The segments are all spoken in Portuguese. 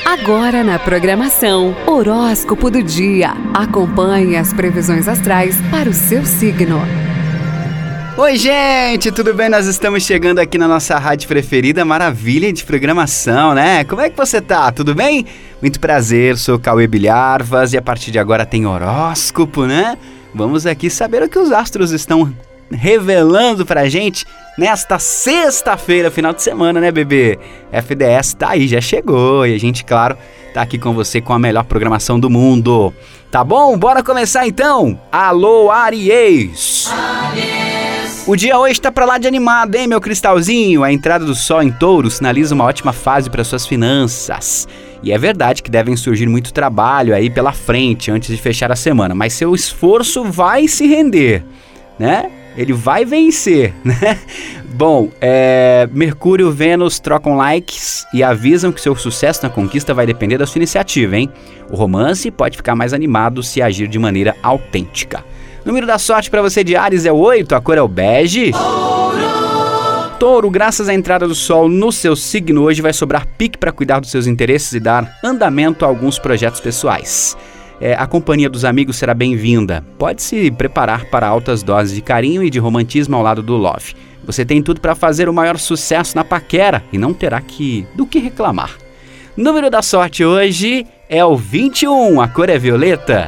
Agora na programação, Horóscopo do Dia. Acompanhe as previsões astrais para o seu signo. Oi, gente, tudo bem? Nós estamos chegando aqui na nossa rádio preferida, maravilha de programação, né? Como é que você tá? Tudo bem? Muito prazer, sou o Cauê Bilharvas e a partir de agora tem horóscopo, né? Vamos aqui saber o que os astros estão revelando pra gente nesta sexta-feira, final de semana, né, bebê? FDS tá aí, já chegou e a gente, claro, tá aqui com você com a melhor programação do mundo. Tá bom? Bora começar então? Alô, Áries! O dia hoje tá pra lá de animado, hein, meu cristalzinho? A entrada do sol em Touro sinaliza uma ótima fase para suas finanças. E é verdade que devem surgir muito trabalho aí pela frente antes de fechar a semana, mas seu esforço vai se render, né? Ele vai vencer, né? Bom, Mercúrio e Vênus trocam likes e avisam que seu sucesso na conquista vai depender da sua iniciativa, hein? O romance pode ficar mais animado se agir de maneira autêntica. O número da sorte para você de Áries é o 8, a cor é o bege. Touro, graças à entrada do sol no seu signo, hoje vai sobrar pique para cuidar dos seus interesses e dar andamento a alguns projetos pessoais. A companhia dos amigos será bem-vinda. Pode se preparar para altas doses de carinho e de romantismo ao lado do love. Você tem tudo para fazer o maior sucesso na paquera e não terá do que reclamar. O número da sorte hoje é o 21, a cor é violeta.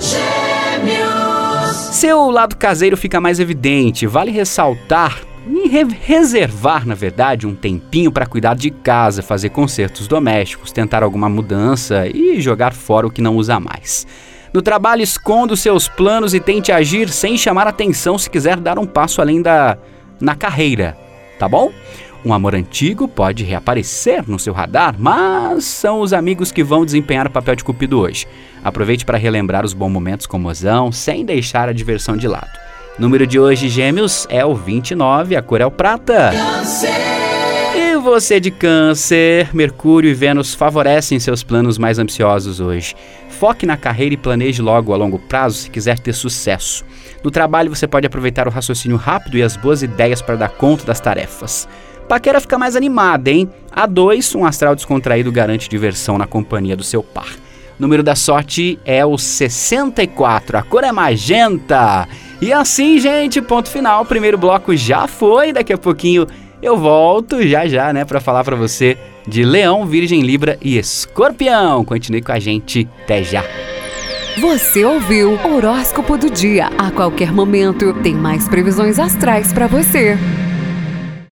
Seu lado caseiro fica mais evidente. Vale ressaltar e reservar, na verdade, um tempinho para cuidar de casa, fazer consertos domésticos, tentar alguma mudança e jogar fora o que não usa mais. No trabalho, esconda os seus planos e tente agir sem chamar atenção se quiser dar um passo além na carreira, tá bom? Um amor antigo pode reaparecer no seu radar, mas são os amigos que vão desempenhar o papel de cupido hoje. Aproveite para relembrar os bons momentos com mozão, sem deixar a diversão de lado. O número de hoje, Gêmeos, é o 29, a cor é o prata. E você de Câncer, Mercúrio e Vênus favorecem seus planos mais ambiciosos hoje. Foque na carreira e planeje logo a longo prazo se quiser ter sucesso. No trabalho você pode aproveitar o raciocínio rápido e as boas ideias para dar conta das tarefas. Paquera fica mais animada, hein? A 2, um astral descontraído garante diversão na companhia do seu par. O número da sorte é o 64, a cor é magenta. E assim, gente, ponto final. O primeiro bloco já foi, daqui a pouquinho eu volto já, né, para falar para você de Leão, Virgem, Libra e Escorpião. Continue com a gente, até já. Você ouviu Horóscopo do Dia. A qualquer momento tem mais previsões astrais para você.